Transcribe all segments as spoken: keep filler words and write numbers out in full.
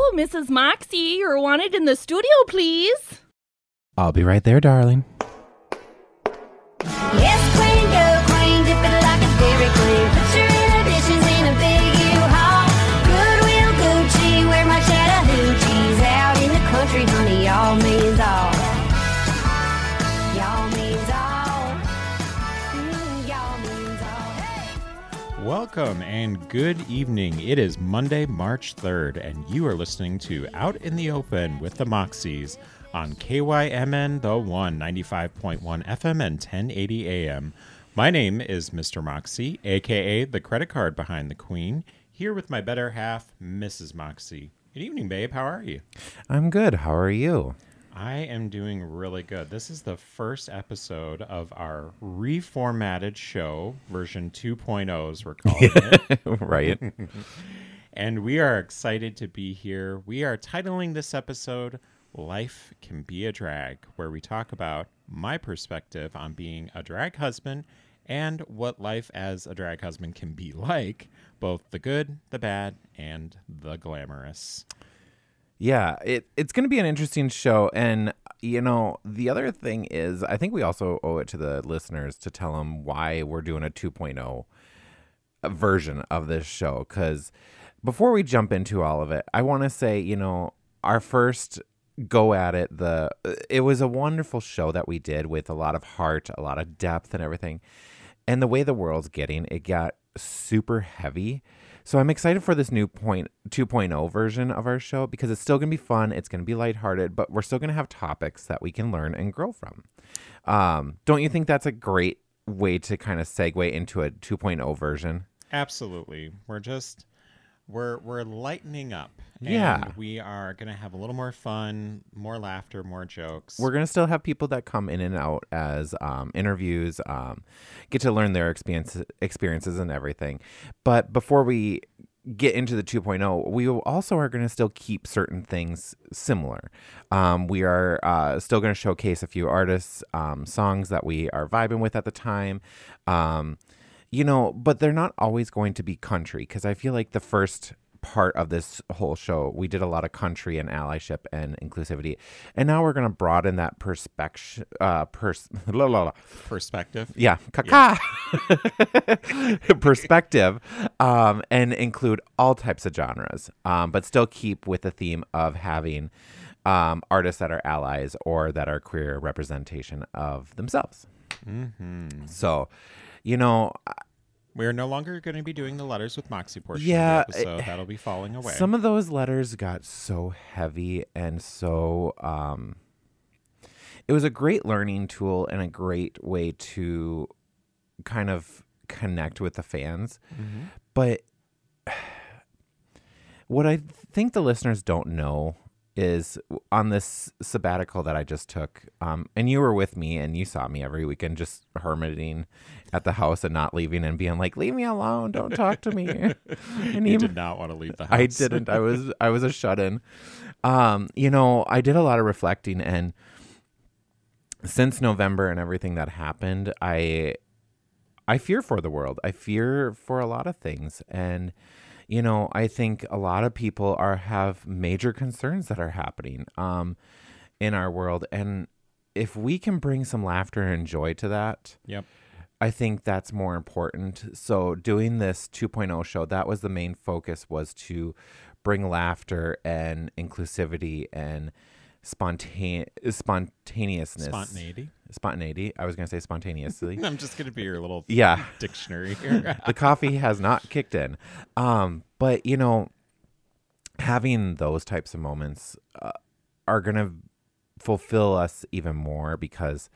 Missus Moxie, you're wanted in the studio, please. I'll be right there, darling. Yes, queen, go queen, dip it like a Dairy Queen. Put your inhibitions in a big U-Haul. Goodwill Gucci, wear my Chattahoochees. Out in the country, honey, y'all means all. Y'all means all. Mm, y'all means all. Hey! Welcome and good evening. It is Monday, March third, and you are listening to Out in the Open with the Moxies on K Y M N The One, ninety-five point one F M and ten eighty A M. My name is Mister Moxie, a k a the credit card behind the Queen, here with my better half, Missus Moxie. Good evening, babe. How are you? I'm good. How are you? I am doing really good. This is the first episode of our reformatted show, version two point oh, as we're calling it. Right. And we are excited to be here. We are titling this episode, Life Can Be a Drag, where we talk about my perspective on being a drag husband and what life as a drag husband can be like, both the good, the bad, and the glamorous. Yeah, it, it's going to be an interesting show. And, you know, the other thing is, I think we also owe it to the listeners to tell them why we're doing a two point oh version of this show. Because before we jump into all of it, I want to say, you know, our first go at it, the it was a wonderful show that we did with a lot of heart, a lot of depth and everything. And the way the world's getting, it got super heavy. So I'm excited for this new point two point oh version of our show because it's still going to be fun. It's going to be lighthearted, but we're still going to have topics that we can learn and grow from. Um, don't you think that's a great way to kind of segue into a two point oh version? Absolutely. We're just, we're we're lightening up. And Yeah. we are going to have a little more fun, more laughter, more jokes. We're going to still have people that come in and out as um, interviews, um, get to learn their experience, experiences and everything. But before we get into the two point oh, we also are going to still keep certain things similar. Um, we are uh, still going to showcase a few artists, um, songs that we are vibing with at the time. Um, you know, but they're not always going to be country because I feel like the first part of this whole show, we did a lot of country and allyship and inclusivity, and now we're going to broaden that perspective. Uh, pers- la, la, la. Perspective. Yeah, caca perspective, um, and include all types of genres, um, but still keep with the theme of having um, artists that are allies or that are queer representation of themselves. Mm-hmm. So, you know. We're no longer going to be doing the letters with Moxie portion Yeah, of the episode. it- That'll be falling away. Some of those letters got so heavy and so um it was a great learning tool and a great way to kind of connect with the fans. Mm-hmm. But what I think the listeners don't know is on this sabbatical that I just took, um, and you were with me and you saw me every weekend just hermiting at the house and not leaving and being like, leave me alone, don't talk to me. And You even- did not want to leave the house. I didn't. I was I was a shut-in. Um, you know, I did a lot of reflecting, and since November and everything that happened, I I fear for the world. I fear for a lot of things, and you know, I think a lot of people are have major concerns that are happening um, in our world, and if we can bring some laughter and joy to that, Yep. I think that's more important. So doing this two point oh show, that was the main focus, was to bring laughter and inclusivity and spontane spontaneousness. Spontaneity. Spontaneity. I was going to say spontaneously. I'm just going to be your little Yeah. dictionary here. The coffee has not kicked in. Um, but, you know, having those types of moments uh, are going to fulfill us even more because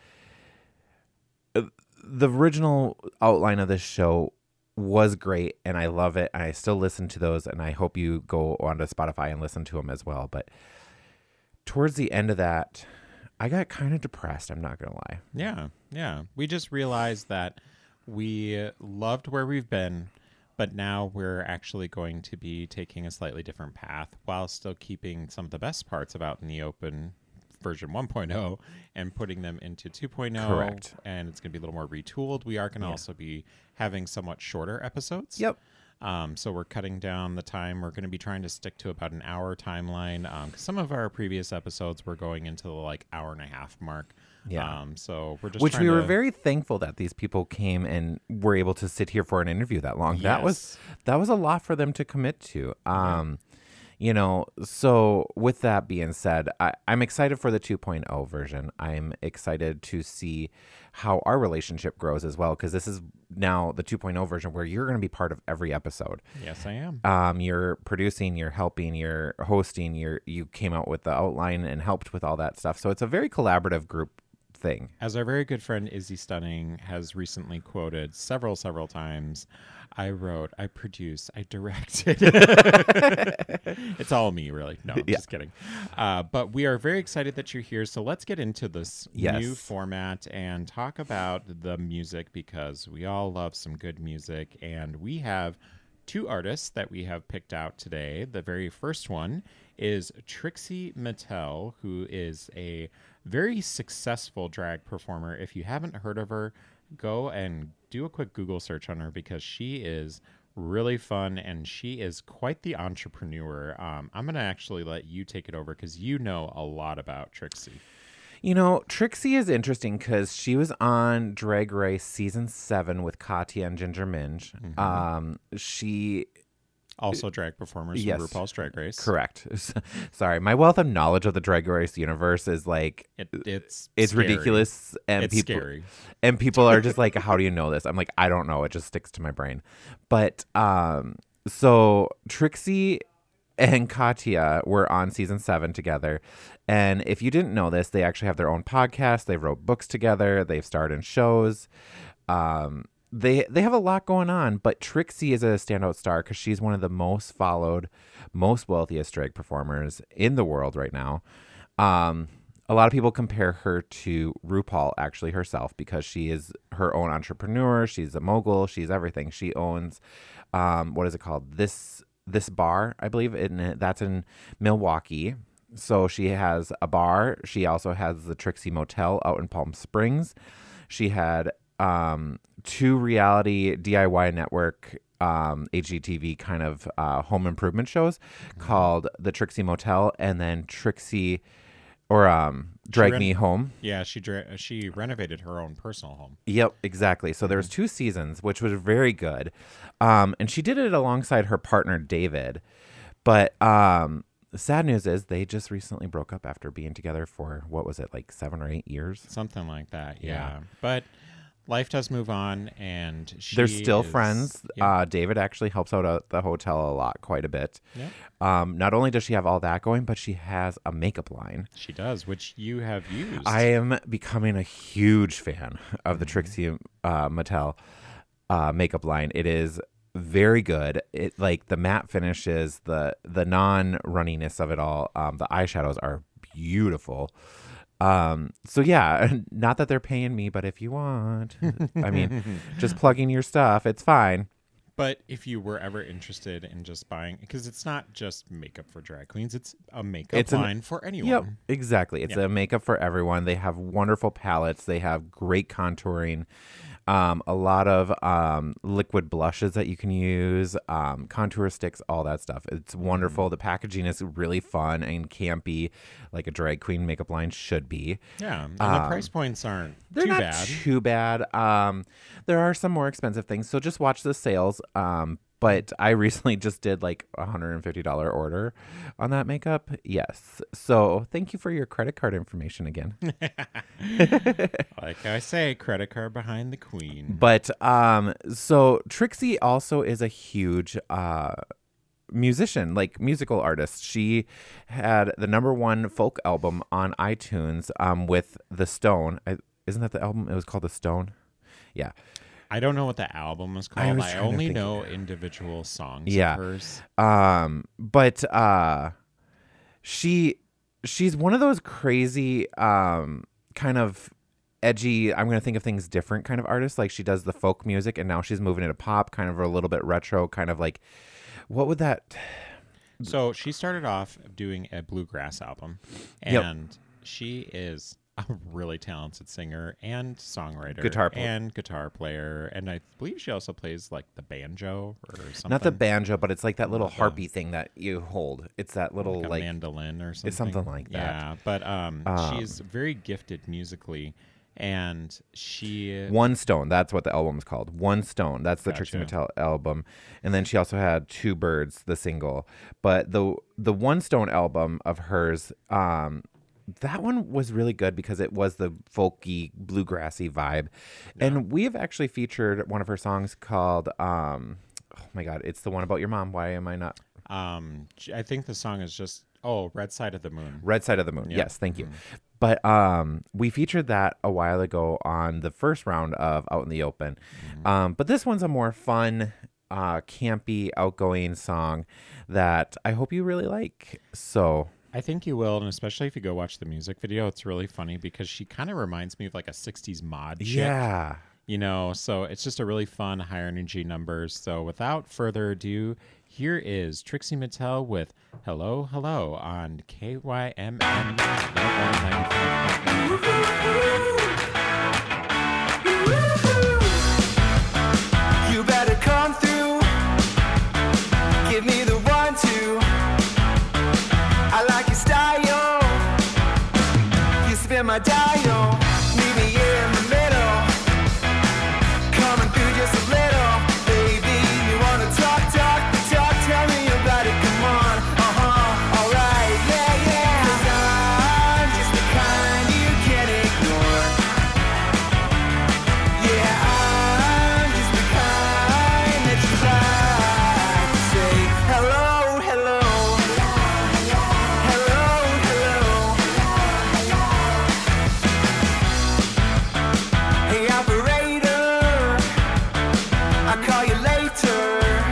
the original outline of this show was great and I love it. And I still listen to those, and I hope you go onto Spotify and listen to them as well. But towards the end of that, I got kind of depressed. I'm not going to lie. Yeah. Yeah. We just realized that we loved where we've been, but now we're actually going to be taking a slightly different path while still keeping some of the best parts of Out in the Open version one point oh and putting them into two point oh. Correct. And it's going to be a little more retooled. We are going to Yeah. also be having somewhat shorter episodes. Yep. Um, so we're cutting down the time. We're going to be trying to stick to about an hour timeline. Um, 'cause some of our previous episodes were going into the like hour and a half mark. Yeah. Um, so we're just Which trying we were to- very thankful that these people came and were able to sit here for an interview that long. That was Yes. that was a lot for them to commit to. Um, You know, so with that being said, I, I'm excited for the two point oh version. I'm excited to see how our relationship grows as well, because this is now the two point oh version where you're going to be part of every episode. Yes, I am. Um, you're producing, you're helping, you're hosting, you're you came out with the outline and helped with all that stuff. So it's a very collaborative group thing. As our very good friend Izzy Stunning has recently quoted several, several times, I wrote, I produce, I directed. It's all me, really. No, I'm Yeah. just kidding. Uh, but we are very excited that you're here. So let's get into this Yes. new format and talk about the music, because we all love some good music. And we have two artists that we have picked out today. The very first one is Trixie Mattel, who is a very successful drag performer. If you haven't heard of her, go and do a quick Google search on her, because she is really fun and she is quite the entrepreneur. Um, I'm going to actually let you take it over because you know a lot about Trixie. You know, Trixie is interesting because she was on Drag Race season seven with Katya and Ginger Minge. Mm-hmm. Um, she Also drag performers Yes. from RuPaul's Drag Race. correct. Sorry, my wealth of knowledge of the Drag Race universe is like It, it's it's scary. ridiculous, and It's people scary. and people are just like, "How do you know this?" I'm like, "I don't know. It just sticks to my brain." But um, so Trixie and Katya were on season seven together. And if you didn't know this, they actually have their own podcast. They wrote books together. They've starred in shows. Um, they they have a lot going on, but Trixie is a standout star because she's one of the most followed, most wealthiest drag performers in the world right now. Um, a lot of people compare her to RuPaul actually herself because she is her own entrepreneur. She's a mogul. She's everything. She owns, um, what is it called? This this bar, I believe, in that's in Milwaukee. So she has a bar. She also has the Trixie Motel out in Palm Springs. She had um, two reality D I Y network um, H G T V kind of uh, home improvement shows mm-hmm. called the Trixie Motel and then Trixie or um, Drag ren- Me Home. Yeah, she dra- she renovated her own personal home. Yep, exactly. So there was two seasons, which was very good. Um, and she did it alongside her partner, David. But um, the sad news is they just recently broke up after being together for, what was it, like seven or eight years? Something like that, yeah. Yeah. But life does move on, and she They're still is- friends. Yeah. Uh, David actually helps out at the hotel a lot, quite a bit. Yep. Um, not only does she have all that going, but she has a makeup line. She does, which you have used. I am becoming a huge fan of the Trixie uh, Mattel uh, makeup line. It is very good. It like the matte finishes, the the non runniness of it all. Um, the eyeshadows are beautiful. Um, so yeah, not that they're paying me, but if you want, I mean, just plugging your stuff, it's fine. But if you were ever interested in just buying, because it's not just makeup for drag queens, it's a makeup It's an- line for anyone. Yep, exactly. It's Yeah. a makeup for everyone. They have wonderful palettes. They have great contouring. Um, a lot of um, liquid blushes that you can use, um, contour sticks, all that stuff. It's wonderful. The packaging is really fun and campy, like a drag queen makeup line should be. Yeah, and the Um, price points aren't They're too not bad. too bad. Um, there are some more expensive things, so just watch the sales. Um, but I recently just did like a one hundred fifty dollars order on that makeup. Yes. So thank you for your credit card information again. Like I say, credit card behind the queen. But um, so Trixie also is a huge uh, musician, like musical artist. She had the number one folk album on iTunes um, with The Stone. I, isn't that the album? It was called The Stone. Yeah. I don't know what the album is I called. was I, trying to only think know of it. individual songs Yeah. of hers. Um, but uh, she she's one of those crazy um kind of edgy, I'm gonna think of things different kind of artists. Like she does the folk music and now she's moving into pop, kind of a little bit retro, kind of like what would that So she started off doing a bluegrass album, Yep. and she is a really talented singer and songwriter, Guitar pl- and guitar player, and I believe she also plays like the banjo or something. Not the banjo, but it's like that little Not the- harpy thing that you hold. It's that little like a like mandolin or something. It's something like that. Yeah, but um, Um, she's very gifted musically, and she One Stone. That's what the album's called. One Stone. That's the Trixie Gotcha. Mattel album. And then she also had Two Birds, the single. But the the One Stone album of hers, um, that one was really good because it was the folky, bluegrassy vibe. And we have actually featured one of her songs called, um, oh my God, it's the one about your mom. Why am I not? um, sh- I think the song is just oh, Red Side of the Moon. Red Side of the Moon. Yeah. Yes, thank you. But um, we featured that a while ago on the first round of Out in the Open. Um, but this one's a more fun, uh, campy, outgoing song that I hope you really like. So I think you will, and especially if you go watch the music video, it's really funny because she kind of reminds me of like a sixties mod chick. yeah. You know, so it's just a really fun, high energy numbers. So without further ado, here is Trixie Mattel with Hello, Hello on K Y M N You better come through. Give me the one, two. I like your style. You spin my dial. Meet me in the middle. Coming through just a little. Baby, you wanna talk, talk, talk. Tell me about it. Come on. Uh-huh. Alright. Yeah, yeah. 'Cause I'm just the kind you can't ignore. Yeah, I'm just the kind that you like to say hello, hello, hello, hello. Hey operator, I'll call you later.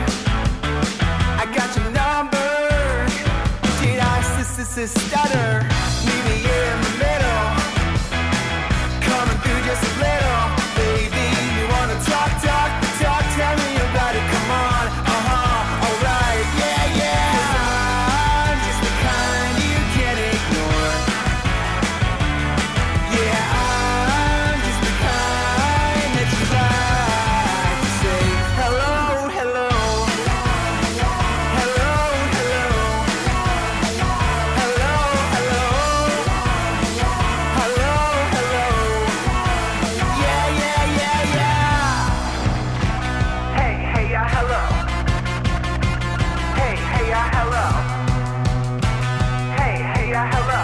I got your number. Did I s- s- s- stutter? Meet me in the middle. Coming through just a little, baby. You wanna talk, talk, talk? Tell me about it. Come on, uh huh. Alright, yeah, yeah. 'Cause I'm just the kind you can't ignore. Yeah, I'm just the kind that you like to say hello, hello, hello, hello, hello, hello. Hello, hello. Yeah, yeah, yeah, yeah. Hey, hey, yeah, hello. Hey, hey, yeah, hello. Hey, hey, yeah, hello.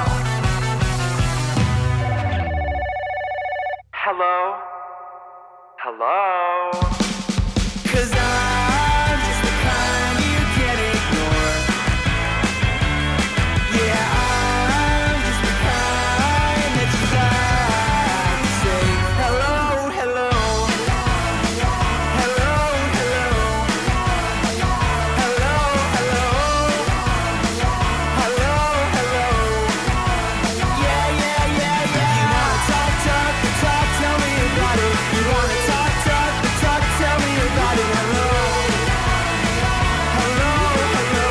Hello. Hello. 'Cause I'm just the kind you can't ignore. Yeah, I'm just the kind that you like to say hello, hello, hello, hello, hello, hello, hello, hello. Yeah, yeah, yeah, yeah. You wanna talk, talk, talk, tell me about it. You wanna talk, talk, talk, tell me about it. Hello, hello, hello.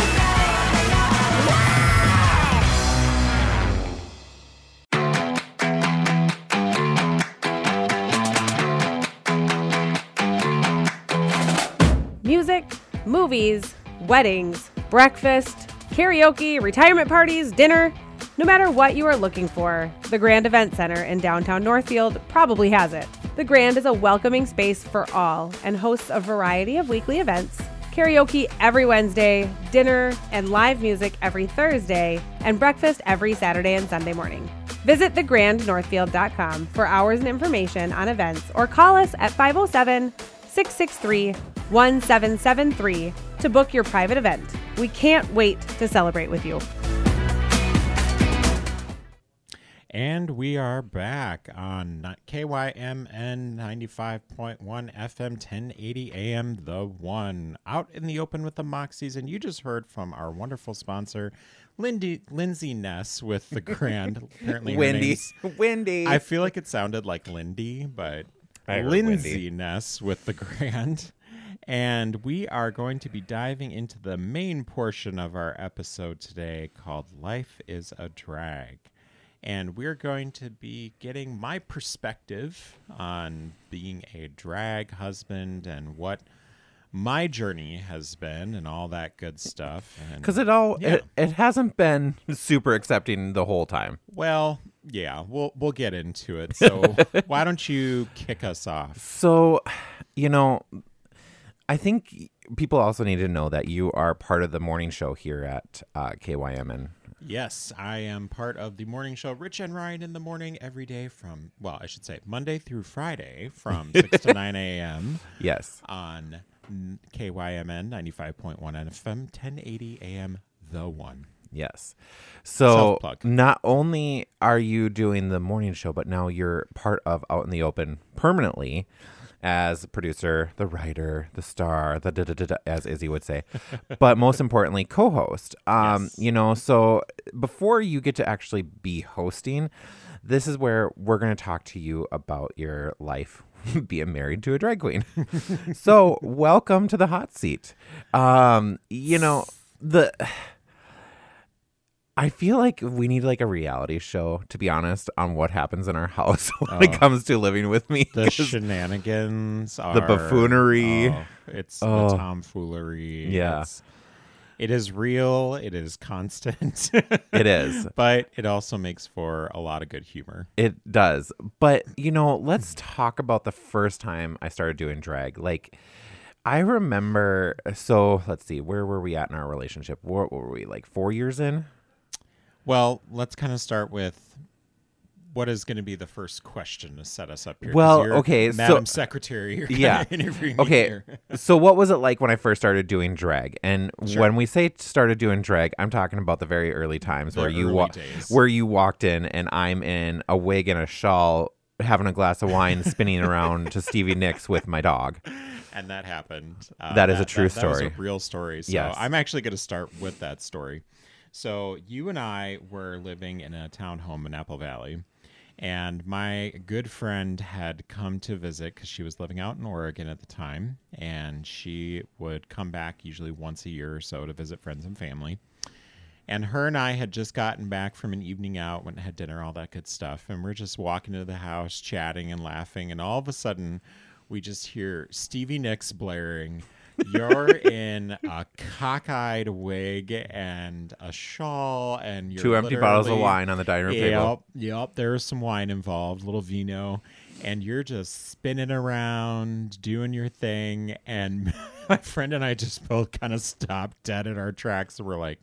Music, movies, weddings, breakfast, karaoke, retirement parties, dinner. No matter what you are looking for, the Grand Event Center in downtown Northfield probably has it. The Grand is a welcoming space for all and hosts a variety of weekly events, karaoke every Wednesday, dinner and live music every Thursday, and breakfast every Saturday and Sunday morning. Visit the grand northfield dot com for hours and information on events or call us at five oh seven, six six three, one seven seven three to book your private event. We can't wait to celebrate with you. And we are back on K Y M N ninety-five point one F M, ten eighty A M, The One. Out in the open with the Moxies. And you just heard from our wonderful sponsor, Lindy, Lindsay Ness with the Grand. Apparently her Wendy. name's- Wendy. I feel like it sounded like Lindy, but I heard Lindsay Wendy. Ness with the Grand. And we are going to be diving into the main portion of our episode today called Life is a Drag. And we're going to be getting my perspective on being a drag husband and what my journey has been and all that good stuff. Because it all Yeah. it, it hasn't been super accepting the whole time. Well, yeah, we'll we'll get into it. So why don't you kick us off? So, you know, I think people also need to know that you are part of the morning show here at uh, K Y M N. Yes, I am part of the morning show Rich and Ryan in the morning every day from, well, I should say Monday through Friday from six to nine a.m. Yes. on K Y M N ninety-five point one F M, ten eighty A M, The One. Yes. So Self-plug. not only are you doing the morning show, but now you're part of Out in the Open permanently as producer, the writer, the star, the da da da da, as Izzy would say, but most importantly, co-host. Um, Yes. You know, so before you get to actually be hosting, this is where we're going to talk to you about your life being married to a drag queen. So welcome to the hot seat. Um, you know, the... I feel like we need like a reality show, to be honest, on what happens in our house when it comes to living with me. The 'Cause shenanigans are... the buffoonery. Oh, it's Oh. the tomfoolery. Yeah. It's, it is real. It is constant. It is. But it also makes for a lot of good humor. It does. But, you know, let's talk about the first time I started doing drag. Like, I remember, so let's see, where were we at in our relationship? What were we, like four years in? Well, let's kind of start with what is going to be the first question to set us up here. 'cause Well, you're okay, so- Madam Secretary, you're Yeah. kinda interviewing me Okay. here. So what was it like when I first started doing drag? And Sure. when we say started doing drag, I'm talking about the very early times The where you early wa- days. where you walked in and I'm in a wig and a shawl having a glass of wine spinning around to Stevie Nicks with my dog. And that happened. Uh, That is a true that, that was story. a real story. So Yes. I'm actually going to start with that story. So you and I were living in a townhome in Apple Valley, and my good friend had come to visit because she was living out in Oregon at the time, and she would come back usually once a year or so to visit friends and family. And her and I had just gotten back from an evening out, went and had dinner, all that good stuff. And we're just walking into the house, chatting and laughing. And all of a sudden, we just hear Stevie Nicks blaring. You're in a cockeyed wig and a shawl, and you're Two empty bottles of literally- wine on the dining room table. Yep, yep. There's some wine involved, a little vino, and you're just spinning around, doing your thing. And my friend and I just both kind of stopped dead in our tracks, and we're like,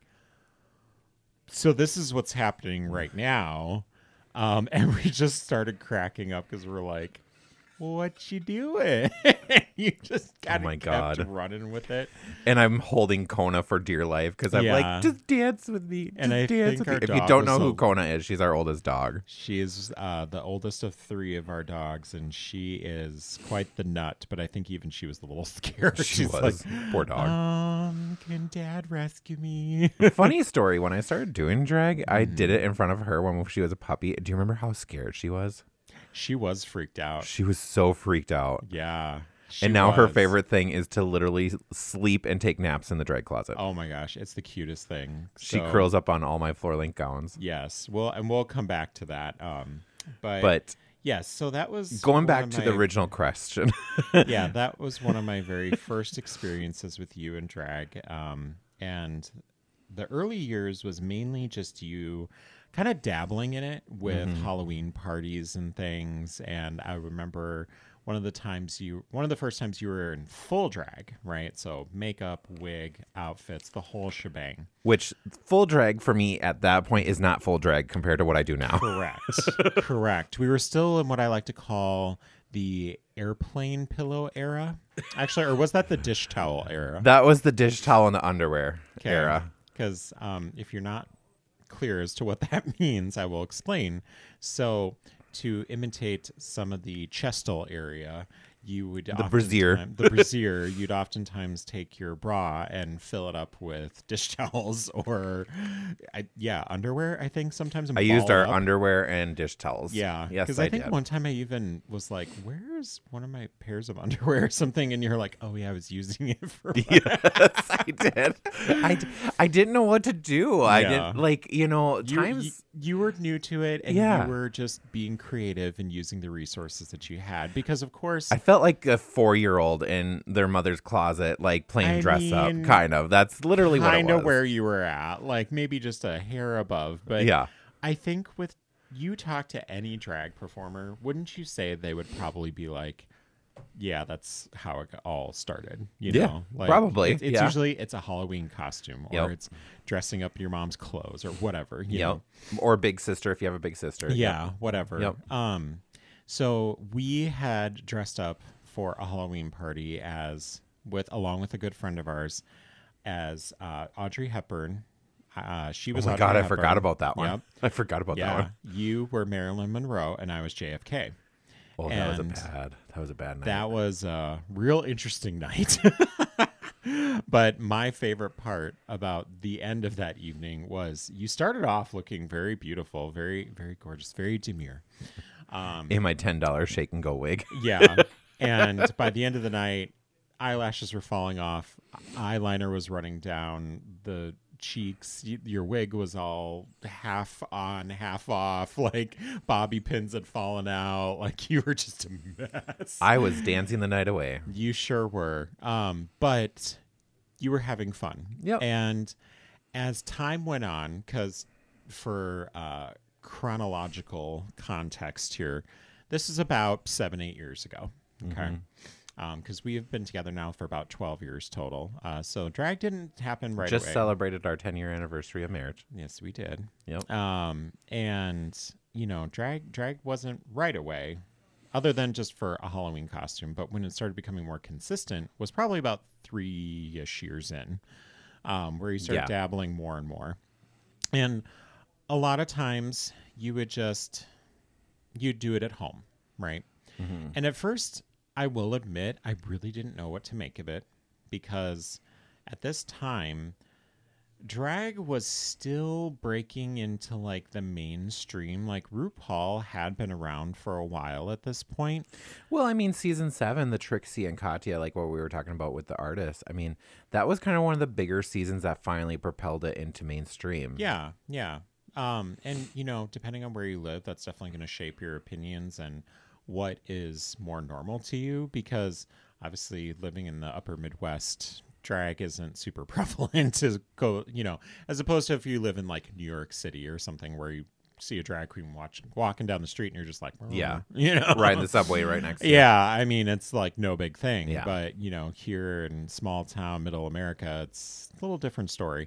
"So this is what's happening right now," um, and we just started cracking up because we're like, "What you doing?" You just kind of Oh my kept God. running with it. And I'm holding Kona for dear life because I'm Yeah. like, just dance with me. Just And I dance think with our me. If you dog don't know was who a- Kona is, she's our oldest dog. She is uh, the oldest of three of our dogs, and she is quite the nut. But I think even she was a little scared. She She's was. like, Poor dog. Um, can Dad rescue me? Funny story. When I started doing drag, I Mm-hmm. did it in front of her when she was a puppy. Do you remember how scared she was? She was freaked out. She was so freaked out. Yeah. she and now her was. favorite thing is to literally sleep and take naps in the drag closet. Oh my gosh, it's the cutest thing. She So, curls up on all my floor length gowns. Yes. Well, and we'll come back to that. Um, but, But yes, so that was going one back of to my- the original question. yeah, that was one of my very first experiences with you in drag. Um, and the early years was mainly just you kind of dabbling in it with Mm-hmm. Halloween parties and things. And I remember one of the times you, one of the first times you were in full drag, right? So makeup, wig, outfits, the whole shebang. Which full drag for me at that point is not full drag compared to what I do now. Correct. Correct. We were still in what I like to call the airplane pillow era. Actually, or was that the dish towel era? That was the dish towel and the underwear era. Because um, if you're not clear as to what that means, I will explain. So to imitate some of the chestal area, you would the brassiere. the brassiere, you'd oftentimes take your bra and fill it up with dish towels or, I, yeah, underwear. I think sometimes and I used ball our up. underwear and dish towels. Yeah, Yes, because I, I, think did. one time I even was like, "Where's one of my pairs of underwear or something?" And you're like, "Oh yeah, I was using it for." Yes, I did. I, d- I didn't know what to do. I Yeah. didn't like, you know, You, times. you, you were new to it, and Yeah. you were just being creative and using the resources that you had. Because, of course, I felt like a four-year-old in their mother's closet, like playing I dress mean, up, kind of. That's literally what it kind was. of where you were at, like maybe just a hair above. But Yeah. I think with you talk to any drag performer, wouldn't you say they would probably be like, yeah, that's how it all started. You Yeah, know, like, probably, It's, it's yeah. usually it's a Halloween costume, or Yep. it's dressing up in your mom's clothes, or whatever. You Yep. know? Or big sister if you have a big sister. Yeah, Yep. whatever. Yep. Um, so we had dressed up for a Halloween party as with along with a good friend of ours as uh, Audrey Hepburn. Uh, she Oh was. my Audrey God, I Hepburn. forgot about that one. Yep. I forgot about that Yeah, one. you were Marilyn Monroe, and I was J F K. Oh, that was a And bad. That was a bad night. That was a real interesting night. But my favorite part about the end of that evening was you started off looking very beautiful, very, very gorgeous, very demure. Um, in my ten dollar shake and go wig. yeah. And by the end of the night, eyelashes were falling off, eyeliner was running down the cheeks, y- your wig was all half on, half off, like bobby pins had fallen out, like you were just a mess. I was dancing the night away. You sure were. Um, but you were having fun. Yep. And as time went on, because for uh, chronological context here, this is about seven, eight years ago. Okay. Because we have been together now for about twelve years total. Uh, so drag didn't happen right Just away. celebrated our ten year anniversary of marriage. Yes, we did. Yep. Um, and you know, drag drag wasn't right away, other than just for a Halloween costume. But when it started becoming more consistent, was probably about three-ish years in, um, where you started Yeah. dabbling more and more. And a lot of times, you would just you'd do it at home, right? And at first, I will admit, I really didn't know what to make of it, because at this time, drag was still breaking into like the mainstream. Like RuPaul had been around for a while at this point. Well, I mean, season seven, the Trixie and Katya, like what we were talking about with the artists. I mean, that was kind of one of the bigger seasons that finally propelled it into mainstream. Yeah, yeah. Um, and you know, depending on where you live, that's definitely going to shape your opinions and what is more normal to you, because obviously living in the upper Midwest, drag isn't super prevalent to go, you know, as opposed to if you live in like New York City or something where you see a drag queen watching, walking down the street and you're just like, Yeah. you know, Right in the subway right next to you. yeah, I mean, it's like no big thing. Yeah. But, you know, here in small town, middle America, it's a little different story.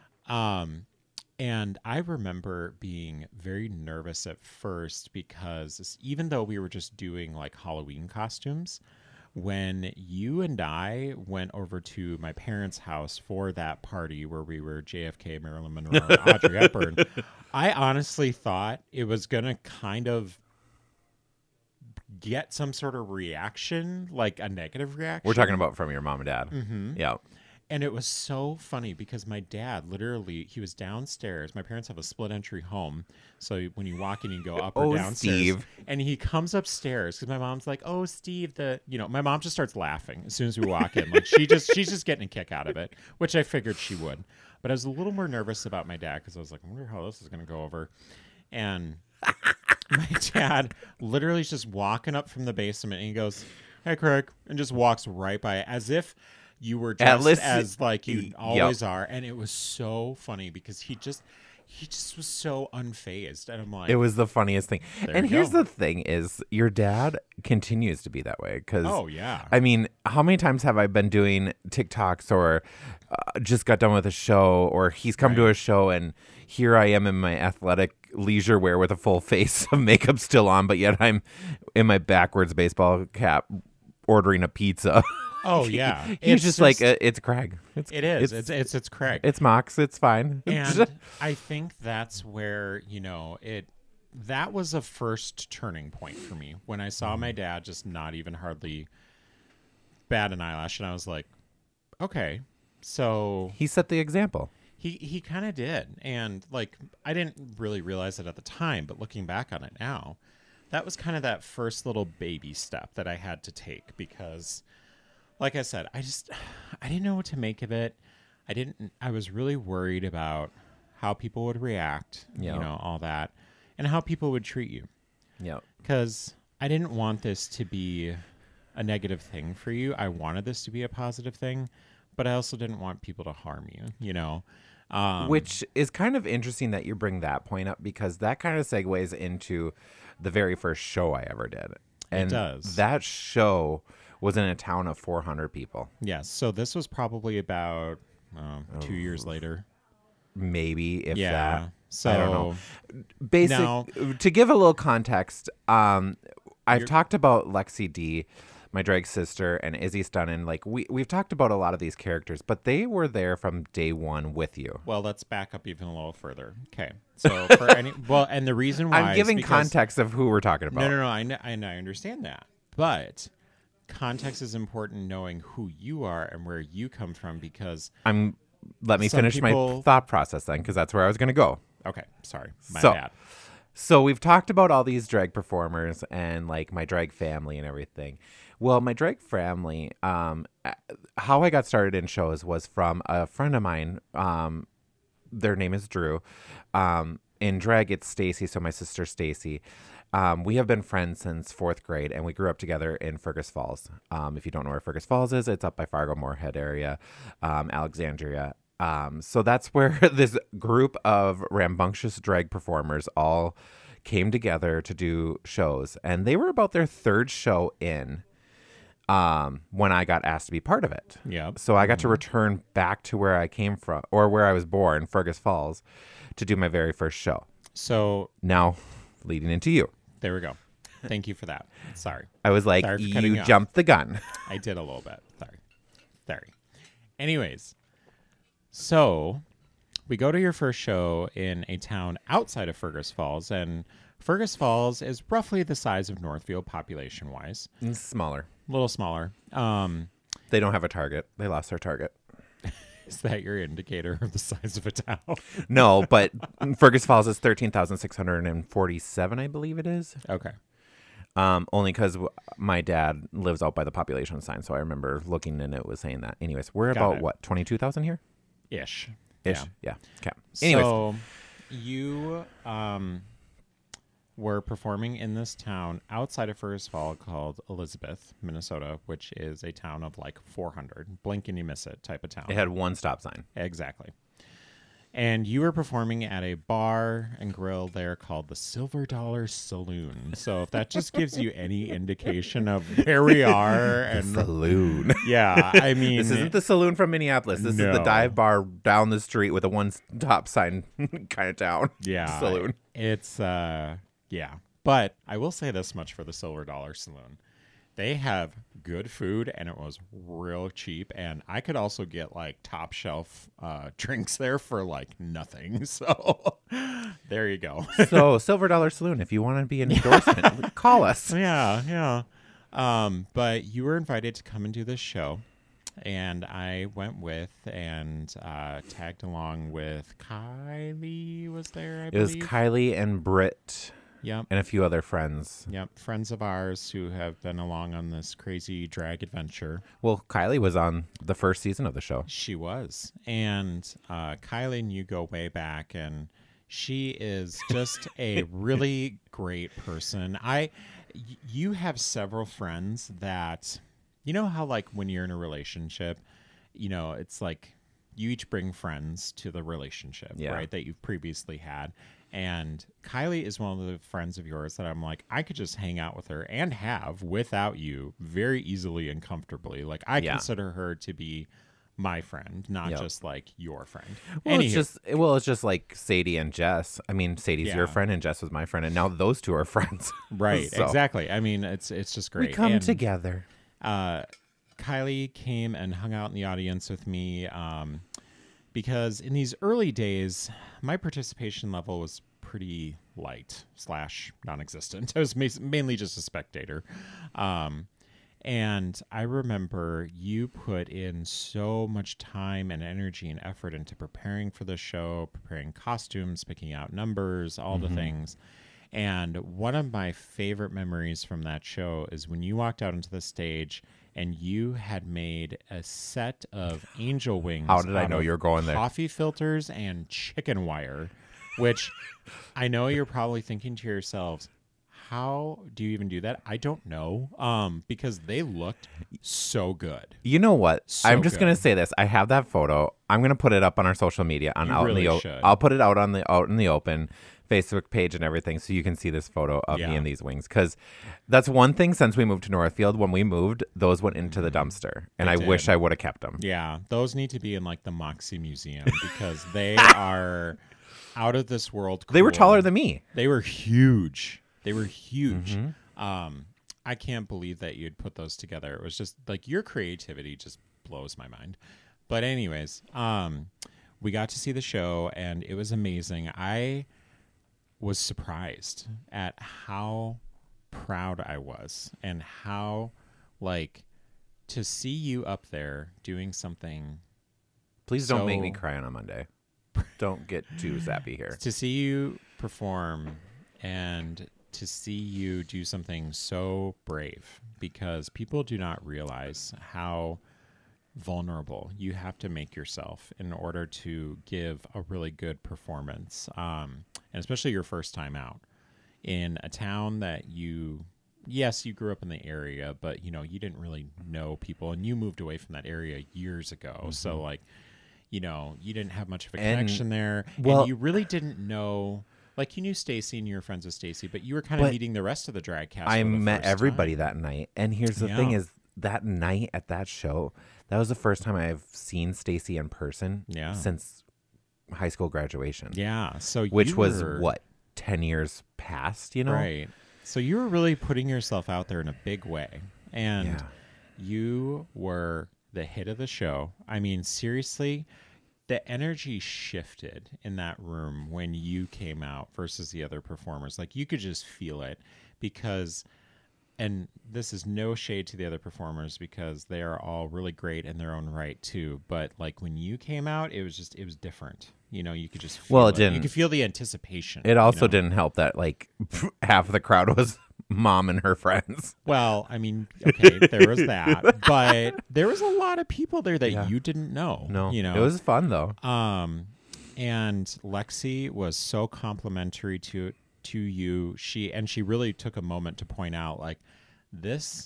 Um, and I remember being very nervous at first because even though we were just doing like Halloween costumes, when you and I went over to my parents' house for that party where we were J F K, Marilyn Monroe, and Audrey Hepburn, I honestly thought it was going to kind of get some sort of reaction, like a negative reaction. We're talking about from your mom and dad. Mhm. Yeah. And it was so funny because my dad literally, he was downstairs. My parents have a split entry home. So when you walk in, you go up or Oh, downstairs. Steve. And he comes upstairs because my mom's like, oh, Steve, the, you know, my mom just starts laughing as soon as we walk in. Like she just, she's just getting a kick out of it, which I figured she would. But I was a little more nervous about my dad because I was like, I wonder how this is going to go over. And my dad literally is just walking up from the basement and he goes, hey, Craig, and just walks right by as if you were dressed least- as like you Yep. always are. And it was so funny because he just he just was so unfazed. And I'm like, It was the funniest thing. There And you here's go. the thing is your dad continues to be that way because oh yeah. I mean, how many times have I been doing TikToks or uh, just got done with a show or he's come to Right. a show and here I am in my athletic leisure wear with a full face of makeup still on, but yet I'm in my backwards baseball cap ordering a pizza. Oh yeah. He's It's just, like, uh, it's Craig. It's, it is. It's, It's it's it's Craig. it's Mox. It's fine. And I think that's where, you know, it that was a first turning point for me when I saw my dad just not even hardly bat an eyelash, and I was like, okay, so He set the example. he he kind of did. And like I didn't really realize it at the time, but looking back on it now, that was kind of that first little baby step that I had to take because like I said, I just I didn't know what to make of it. I didn't I was really worried about how people would react, Yeah. you know, all that, and how people would treat you. Yeah. Because I didn't want this to be a negative thing for you. I wanted this to be a positive thing, but I also didn't want people to harm you, you know? Um, Which is kind of interesting that you bring that point up, because that kind of segues into the very first show I ever did. And does. that show was in a town of four hundred people. yes. So this was probably about um, two Oh. years later. Maybe, if Yeah. that. So I don't know. Basic, Now- to give a little context, um, I've You're- talked about Lexi D, my drag sister, and Izzy Stunnin. Like we we've talked about a lot of these characters, but they were there from day one with you. well, let's back up even a little further. Okay. So for any well, and the reason why I'm is giving because- context of who we're talking about. No, no, no. I, kn- I, kn- I understand that, but context is important. Knowing who you are and where you come from, because I'm. Let me Some finish my people- thought process then, because that's where I was going to go. okay, sorry, my So- bad. So we've talked about all these drag performers and like my drag family and everything. Well, my drag family, um, uh, how I got started in shows was from a friend of mine. Um, their name is Drew. Um, in drag, it's Stacy. So my sister Stacy. Um, we have been friends since fourth grade, and we grew up together in Fergus Falls. Um, if you don't know where Fergus Falls is, it's up by Fargo Moorhead area, um, Alexandria. Um, so that's where this group of rambunctious drag performers all came together to do shows, and they were about their third show in um, when I got asked to be part of it. Yep. So I got to return back to where I came from, or where I was born, Fergus Falls, to do my very first show. So Now, leading into you, there we go. Thank you for that. Sorry, I was like, Sorry for cutting you you off. jumped the gun. I did a little bit. Sorry, sorry. Anyways, so we go to your first show in a town outside of Fergus Falls, and Fergus Falls is roughly the size of Northfield population-wise, It's smaller. a little smaller. Um, They don't have a target. They lost their target. is that your indicator of the size of a town? No, but Fergus Falls is thirteen thousand six hundred forty-seven, I believe it is. Okay. Um, only because my dad lives out by the population sign, so I remember looking and it was saying that. Anyways, we're Got about, it. what, twenty-two thousand here? Ish. Ish. Yeah. Yeah. Okay. Anyways, So you um, were performing in this town outside of Fergus Falls called Elizabeth, Minnesota, which is a town of like four hundred. Blink and you miss it type of town. it had one stop sign. Exactly. And you were performing at a bar and grill there called the Silver Dollar Saloon. So if that just gives you any indication of where we are, and Saloon. yeah, I mean, This isn't the saloon from Minneapolis. This is the No. dive bar down the street with a one stop sign kind of town. yeah, Saloon. It's uh, yeah. But I will say this much for the Silver Dollar Saloon. They have good food, and it was real cheap. And I could also get like top shelf uh, drinks there for like nothing. So there you go. So, Silver Dollar Saloon, if you want to be an endorsement, call us. yeah, yeah. Um, but you were invited to come and do this show, and I went with and uh, tagged along with Kylie. Was there? I It was believe. Kylie and Britt Yep. and a few other friends. Yep, friends of ours who have been along on this crazy drag adventure. Well, Kylie was on the first season of the show. She was. And uh, Kylie and you go way back, and she is just a really great person. I, y- you have several friends that, you know how like when you're in a relationship, you know, it's like you each bring friends to the relationship, Yeah. right, that you've previously had. And Kylie is one of the friends of yours that I'm like, I could just hang out with her and have without you very easily and comfortably. Like I Yeah. consider her to be my friend, not Yep. just like your friend. Well, it's Anywho, just well, it's just like Sadie and Jess. I mean, Sadie's Yeah. your friend and Jess was my friend, and now those two are friends. right, So, exactly. I mean, it's it's just great. We come And, together. uh, Kylie came and hung out in the audience with me um, because in these early days, my participation level was pretty light slash non-existent. I was ma- mainly just a spectator. Um, and I remember you put in so much time and energy and effort into preparing for the show, preparing costumes, picking out numbers, all the things. And one of my favorite memories from that show is when you walked out onto the stage and you had made a set of angel wings. How did I out know of you were going there? Coffee filters and chicken wire, which I know you're probably thinking to yourselves, how do you even do that? I don't know, um, because they looked so good. You know what? So I'm just gonna good. say this. I have that photo. I'm gonna put it up on our social media on You out really in the. O- should. I'll put it out on the out in the open Facebook page and everything, so you can see this photo of Yeah. me and these wings. Because that's one thing since we moved to Northfield. When we moved, those went into the dumpster, and They I did. wish I would have kept them. Yeah, those need to be in like the Moxie Museum because they are out of this world. They were cool. taller than me. They were huge. They were huge. Mm-hmm. Um, I can't believe that you'd put those together. It was just like your creativity just blows my mind. But anyways, um, we got to see the show and it was amazing. I was surprised at how proud I was and how like to see you up there doing something. Please don't make me So- cry on a Monday. Don't get too zappy here. To see you perform and to see you do something so brave because people do not realize how vulnerable you have to make yourself in order to give a really good performance, um, and especially your first time out in a town that you yes you grew up in the area, but you know you didn't really know people and you moved away from that area years ago. So like you know you didn't have much of a And- connection there, well- and you really didn't know. Like you knew Stacy and you were friends with Stacy, but you were kind of But meeting the rest of the drag cast. I for the met first everybody time. that night, and here's the Yeah. thing: is that night at that show, that was the first time I've seen Stacy in person Yeah. since high school graduation. Yeah, so which you was were- what ten years past, you know? Right. So you were really putting yourself out there in a big way. And Yeah. you were the hit of the show. I mean, seriously, the energy shifted in that room when you came out versus the other performers. Like you could just feel it because, and this is no shade to the other performers because they are all really great in their own right too. But like when you came out, it was just, it was different. You know, you could just feel Well, it. it didn't. You could feel the anticipation. It also you know? didn't help that like half of the crowd was mom and her friends. Well, I mean, okay, there was that, but there was a lot of people there that Yeah. you didn't know. No, you know, it was fun though. Um, and Lexi was so complimentary to to you. She and she really took a moment to point out like this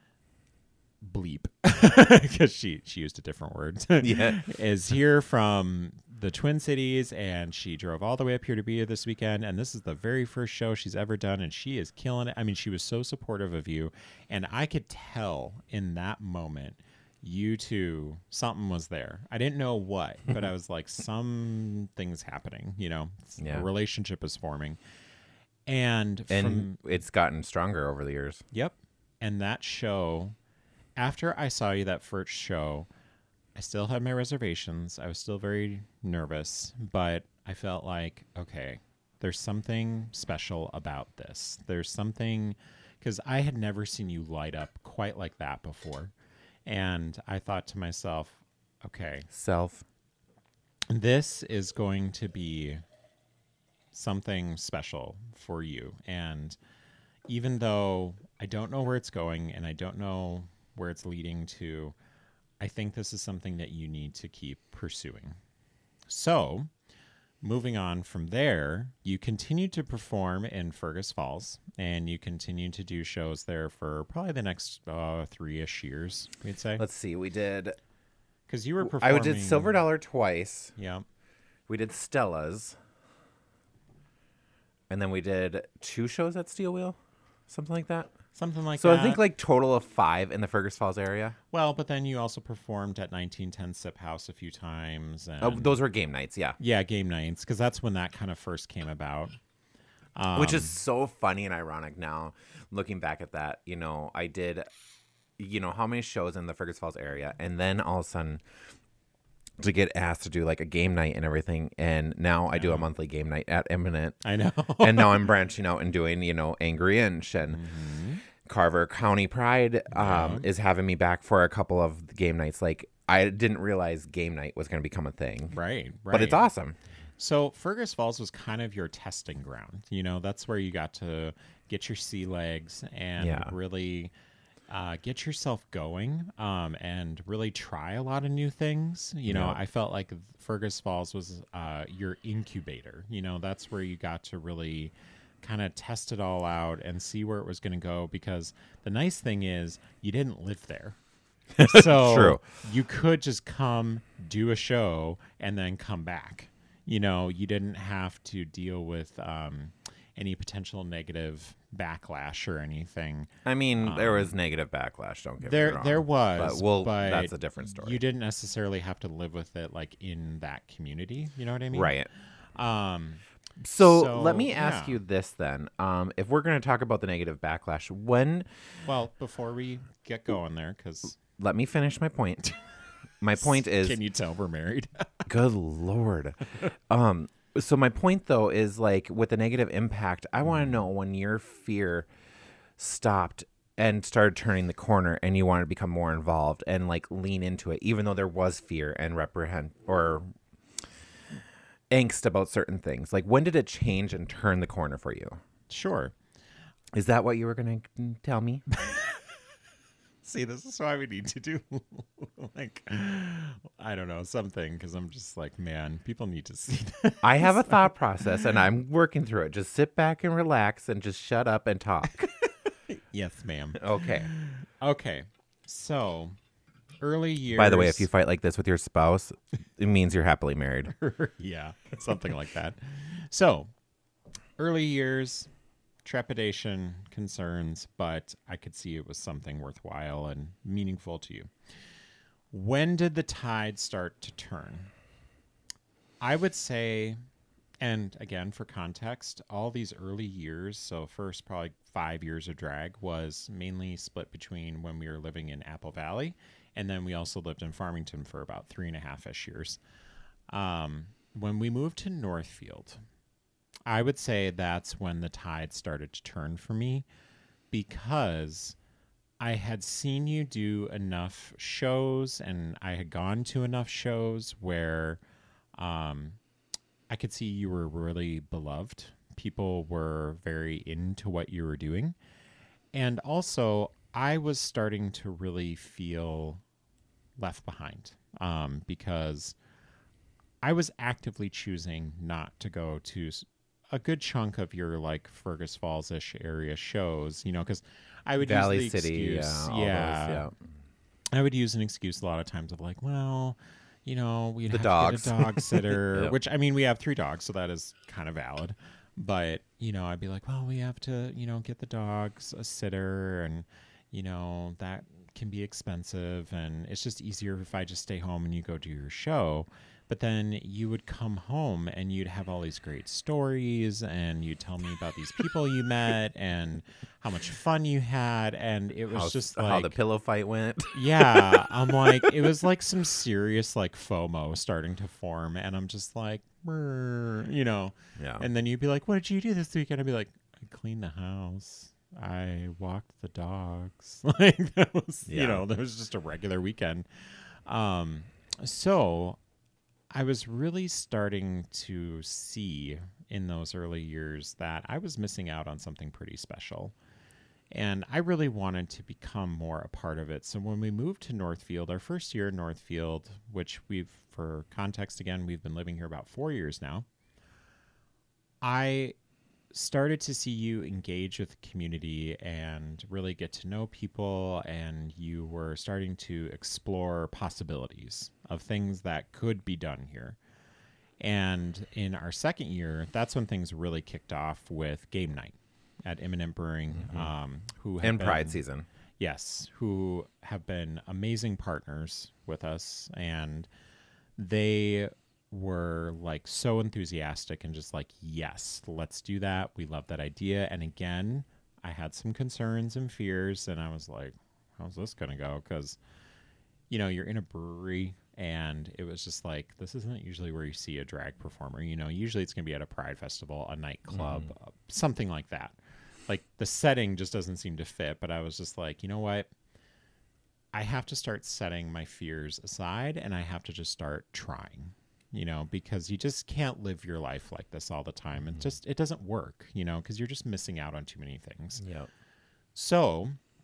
bleep because she she used a different word. Yeah. is here from the Twin Cities, and she drove all the way up here to be here this weekend, and this is the very first show she's ever done, and she is killing it. I mean, she was so supportive of you, and I could tell in that moment you two, something was there. I didn't know what, but I was like, something's happening, you know, Yeah. a relationship is forming. And, And from, it's gotten stronger over the years. yep. And that show, after I saw you that first show, I still had my reservations. I was still very nervous, but I felt like, okay, there's something special about this. There's something, because I had never seen you light up quite like that before. And I thought to myself, okay, Self. this is going to be something special for you. And even though I don't know where it's going and I don't know where it's leading to, I think this is something that you need to keep pursuing. So, moving on from there, you continued to perform in Fergus Falls, and you continued to do shows there for probably the next uh, three-ish years, we'd say. Let's see. We did. Because you were I performing... did Silver Dollar twice. Yeah. We did Stella's. And then we did two shows at Steel Wheel, something like that. Something like So that. I think like total of five in the Fergus Falls area. Well, but then you also performed at nineteen ten Sip House a few times. And Oh, those were game nights, yeah. yeah, game nights, because that's when that kind of first came about. Um, Which is so funny and ironic now, looking back at that. You know, I did, you know, how many shows in the Fergus Falls area, and then all of a sudden to get asked to do like a game night and everything, and now I do a monthly game night at Imminent. I know. And now I'm branching out and doing, you know, Angry Inch and Carver County Pride um, is having me back for a couple of the game nights. Like, I didn't realize game night was going to become a thing. right, right. But it's awesome. So Fergus Falls was kind of your testing ground. You know, that's where you got to get your sea legs and Yeah. really uh, get yourself going um, and really try a lot of new things. You know, Yeah. I felt like Fergus Falls was uh, your incubator. You know, that's where you got to really kind of test it all out and see where it was going to go, because the nice thing is you didn't live there. So True. you could just come do a show and then come back. You know, you didn't have to deal with um, any potential negative backlash or anything. I mean, there was negative backlash. Don't get me There, wrong. there was, but, well, but that's a different story. You didn't necessarily have to live with it like in that community. You know what I mean? Right. Um, So, So, let me ask yeah. you this then. Um, if we're going to talk about the negative backlash, when well, before we get going there, because let me finish my point. My point is, can you tell we're married? good Lord. Um, so my point though is like with the negative impact, I want to know when your fear stopped and started turning the corner and you wanted to become more involved and like lean into it, even though there was fear and reprehend or angst about certain things. Like when did it change and turn the corner for you? Sure. Is that what you were going to tell me? See, this is why we need to do like, I don't know, something, because I'm just like, man, people need to see that. I have a thought process and I'm working through it. Just sit back and relax and just shut up and talk. Yes, ma'am. Okay. Okay. So, early years. By the way, if you fight like this with your spouse, it means you're happily married. yeah, something like that. So, early years, trepidation, concerns, but I could see it was something worthwhile and meaningful to you. When did the tide start to turn? I would say, and again, for context, all these early years, so first probably five years of drag, was mainly split between when we were living in Apple Valley, and then we also lived in Farmington for about three and a half-ish years. Um, when we moved to Northfield, I would say that's when the tide started to turn for me, because I had seen you do enough shows and I had gone to enough shows where um, I could see you were really beloved. People were very into what you were doing. And also, I was starting to really feel left behind um, because I was actively choosing not to go to s- a good chunk of your like Fergus Falls-ish area shows, you know, because I would Valley use the City, excuse, yeah, all those, yeah, yeah. I would use an excuse a lot of times of like, well, you know, we'd The have dogs. to get a dog sitter, Yep. which I mean, we have three dogs, so that is kind of valid. But you know, I'd be like, well, we have to, you know, get the dogs a sitter, and you know that can be expensive, and it's just easier if I just stay home and you go do your show. But then you would come home and you'd have all these great stories and you'd tell me about these people you met and how much fun you had. And it was How, just how like, the pillow fight went. yeah, I'm like, it was like some serious like FOMO starting to form. And I'm just like, "Brr," you know, Yeah. and then you'd be like, what did you do this weekend? I'd be like, I cleaned the house. I walked the dogs. Like that was, Yeah. you know, that was just a regular weekend. Um, so I was really starting to see in those early years that I was missing out on something pretty special. And I really wanted to become more a part of it. So when we moved to Northfield, our first year in Northfield, which we've, for context again, we've been living here about four years now, I started to see you engage with the community and really get to know people, and you were starting to explore possibilities of things that could be done here. And in our second year, that's when things really kicked off with game night at Imminent Brewing, um, who have And been- Pride season. Yes, who have been amazing partners with us, and they were like so enthusiastic and just like, yes, let's do that. We love that idea. And again, I had some concerns and fears, and I was like, how's this going to go? Because, you know, you're in a brewery, and it was just like, this isn't usually where you see a drag performer. You know, usually it's going to be at a Pride festival, a nightclub, uh, something like that. Like the setting just doesn't seem to fit. But I was just like, you know what? I have to start setting my fears aside, and I have to just start trying. You know, because you just can't live your life like this all the time. And just, it doesn't work, you know, because you're just missing out on too many things. Yeah. So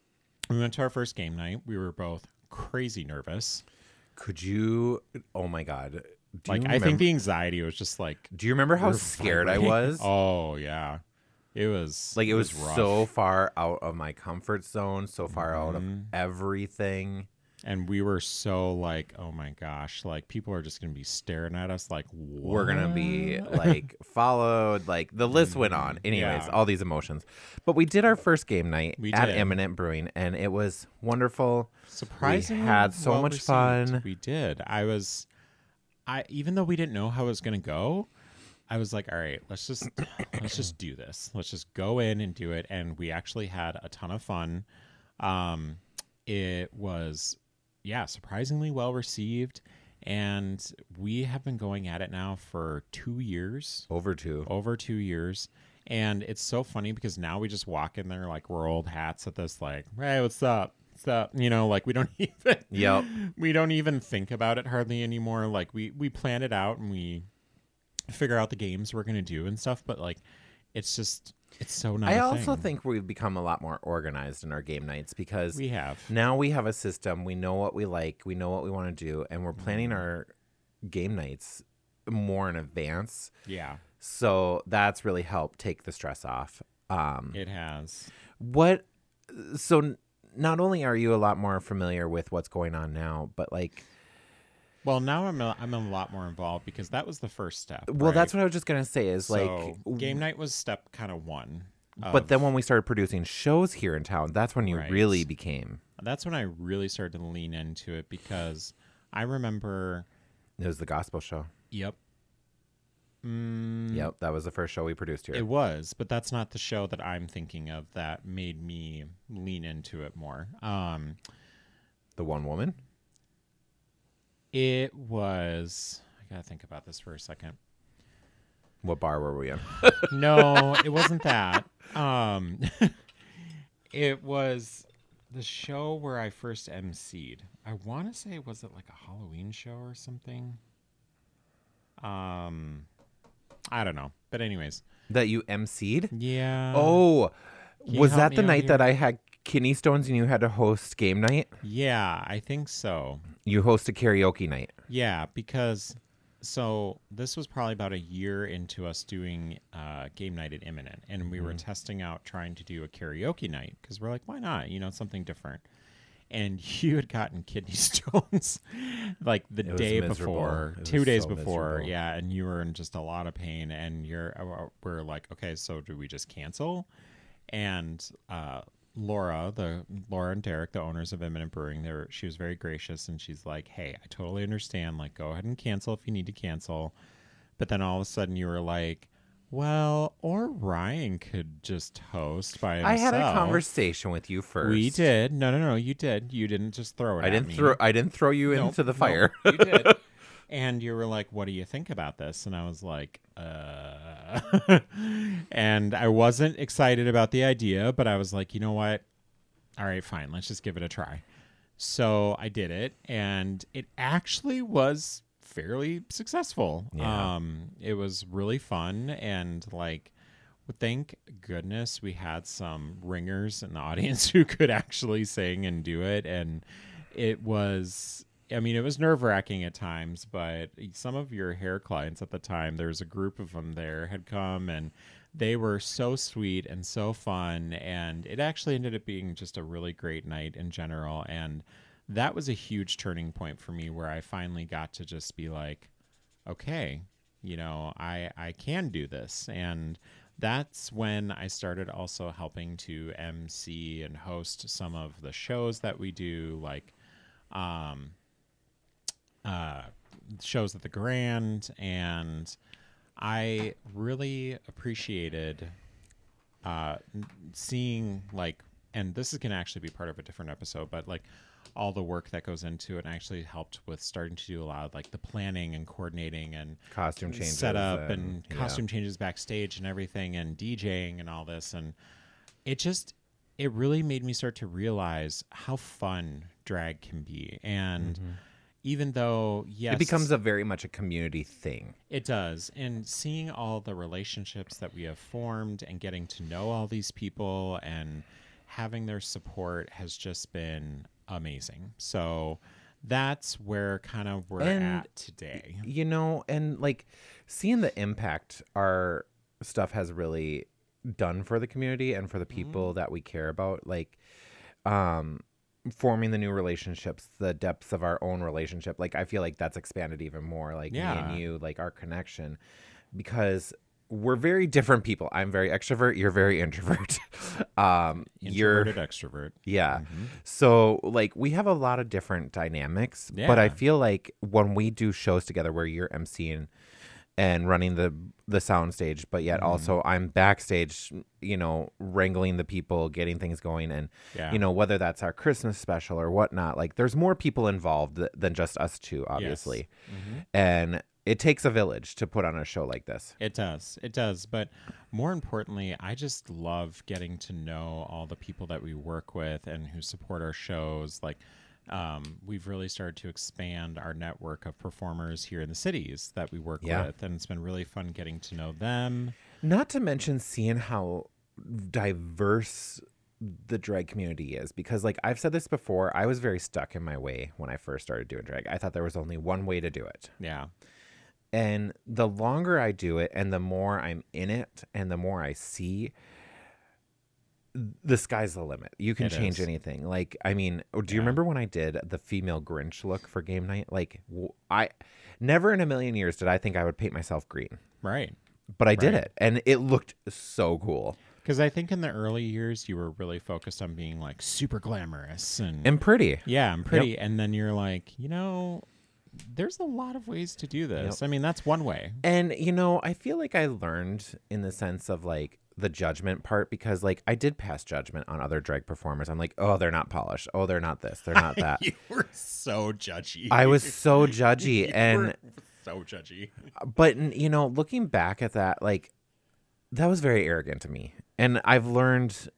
We went to our first game night. We were both crazy nervous. Could you? Oh my god! Do Like you I think remember- the anxiety was just like. Do you remember how we're scared I vibrating. was? Oh yeah, it was Like it was, rough. so far out of my comfort zone, so far out of Mm-hmm. everything. And we were so like, oh my gosh, like people are just gonna be staring at us like, what? We're gonna be like followed. Like the list went on. Anyways, Yeah. all these emotions. But we did our first game night We at did. Eminent Brewing, and it was wonderful. surprisingly had so well much received. fun. We did. I was, I even though we didn't know how it was gonna go, I was like, all right, let's just let's just do this. Let's just go in and do it. And we actually had a ton of fun. Um, it was, yeah, surprisingly well received. And we have been going at it now for two years. Over two. over two years. And it's so funny because now we just walk in there like we're old hats at this, like, hey, what's up? What's up? You know, like we don't even Yep. we don't even think about it hardly anymore. Like we we plan it out and we figure out the games we're gonna do and stuff, but like it's just it's so not I a also thing. think we've become a lot more organized in our game nights because we have. now we have a system. We know what we like. We know what we want to do, and we're planning Mm-hmm. our game nights more in advance. Yeah, So that's really helped take the stress off. Um, it has. what? So n- not only are you a lot more familiar with what's going on now, but like, Well, now I'm a, I'm a lot more involved because that was the first step. well, that's right? what I was just gonna say is like, So, game night was step kind of one. but of- then when we started producing shows here in town, that's when you Right. really became. that's when I really started to lean into it because I remember, It was the gospel show. yep, mm, Yep, that was the first show we produced here. it was, but that's not the show that I'm thinking of that made me lean into it more. Um, the one woman. it was, I gotta think about this for a second. What bar were we in? No, it wasn't that. Um, it was the show where I first emceed. I want to say, was it like a Halloween show or something? Um, I don't know. But anyways, That you emceed? yeah. Oh, you was help that me the out night here? that I had kidney stones and you had to host game night? Yeah, I think so. You hosted karaoke night. Yeah, because so this was probably about a year into us doing uh, game night at Imminent, and we were Mm-hmm. testing out trying to do a karaoke night because we're like, why not? You know, something different. And you had gotten kidney stones like the It was day miserable. before, It two was days so before, miserable. yeah, and you were in just a lot of pain, and you're uh, we're like, okay, so do we just cancel? And uh, Laura, the Laura and Derek, the owners of Imminent Brewing, they were, she was very gracious, and she's like, "Hey, I totally understand. Like, go ahead and cancel if you need to cancel." But then all of a sudden, you were like, "Well, or Ryan could just host by himself." I had a conversation with you first. We did. No, no, no. You did. You didn't just throw it. I at didn't me. throw. I didn't throw you Nope, into the nope, fire. you did. And you were like, "What do you think about this?" And I was like, "Uh," and I wasn't excited about the idea, but I was like, "You know what? All right, fine. Let's just give it a try." So I did it, and it actually was fairly successful. Yeah. Um, it was really fun, and like, thank goodness we had some ringers in the audience who could actually sing and do it, and it was. I mean, it was nerve-wracking at times, but some of your hair clients at the time, there was a group of them there, had come, and they were so sweet and so fun, and it actually ended up being just a really great night in general, and that was a huge turning point for me where I finally got to just be like, okay, you know, I, I can do this, and that's when I started also helping to M C and host some of the shows that we do, like, um, uh, shows at the Grand, and I really appreciated uh, n- seeing like, and this is going to actually be part of a different episode, but like all the work that goes into it, and actually helped with starting to do a lot of like the planning and coordinating and Costume changes setup and, and- yeah. costume changes backstage and everything, and DJing and all this, and it just it really made me start to realize how fun drag can be, and even though yes, It becomes a very much a community thing. it does. And seeing all the relationships that we have formed and getting to know all these people and having their support has just been amazing. So that's where kind of we're And, at today. You know, and like seeing the impact our stuff has really done for the community and for the people that we care about, like um forming the new relationships, the depths of our own relationship, like I feel like that's expanded even more, like me Yeah. and you, like our connection, because we're very different people. I'm very extrovert, you're very introvert. um you're Introverted extrovert. yeah. So like we have a lot of different dynamics, but I Yeah. feel like when we do shows together where you're emceeing and running the the sound stage, but yet also I'm backstage, you know, wrangling the people, getting things going, and Yeah. you know, whether that's our Christmas special or whatnot, like there's more people involved th- than just us two, obviously. And it takes a village to put on a show like this. It does. It does. But more importantly, I just love getting to know all the people that we work with and who support our shows. Like, um, we've really started to expand our network of performers here in the cities that we work Yeah. with. And it's been really fun getting to know them. Not to mention seeing how diverse the drag community is, because like I've said this before, I was very stuck in my way when I first started doing drag. I thought there was only one way to do it. Yeah. And the longer I do it and the more I'm in it and the more I see, the sky's the limit. You can It change is. anything. Like, I mean, do you Yeah. remember when I did the female Grinch look for game night? Like, w- I never in a million years did I think I would paint myself green, Right. but I did Right. it and it looked so cool Because I think in the early years, you were really focused on being like super glamorous and, and pretty. yeah, I'm pretty. And then you're like, you know, there's a lot of ways to do this. I mean, that's one way. And, you know, I feel like I learned in the sense of like the judgment part, because like I did pass judgment on other drag performers. I'm like, oh, they're not polished. Oh, they're not this. They're not that. You were so judgy. I was so judgy. You And, were so judgy. but, you know, looking back at that, like that was very arrogant to me. And I've learned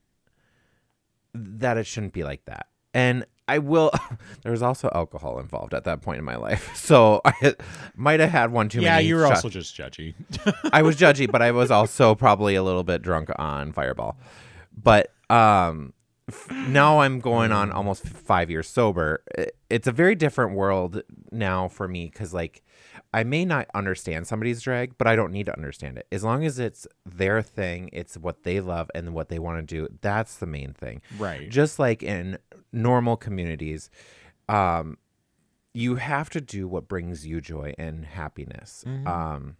that it shouldn't be like that. And I will, there was also alcohol involved at that point in my life. So I might have had one too Yeah, many. you were shots. also just judgy. I was judgy, but I was also probably a little bit drunk on Fireball. But um, f- now I'm going on almost f- five years sober. I- It's a very different world now for me, because like I may not understand somebody's drag, but I don't need to understand it. As long as it's their thing, it's what they love and what they want to do. That's the main thing. Right. Just like in normal communities, um, you have to do what brings you joy and happiness. Um,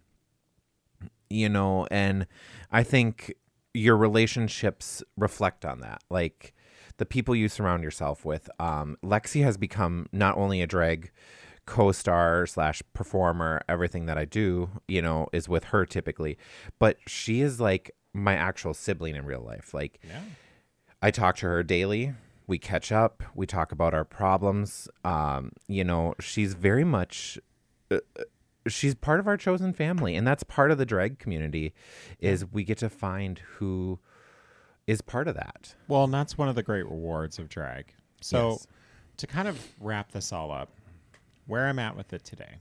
you know, and I think your relationships reflect on that. Like the people you surround yourself with. Um, Lexi has become not only a drag co-star slash performer, everything that I do, you know, is with her typically, but she is like my actual sibling in real life. Like Yeah. I talk to her daily. We catch up. We talk about our problems. Um, you know, she's very much, uh, she's part of our chosen family. And that's part of the drag community, is we get to find who is part of that. Well, and that's one of the great rewards of drag. So Yes. to kind of wrap this all up, where I'm at with it today,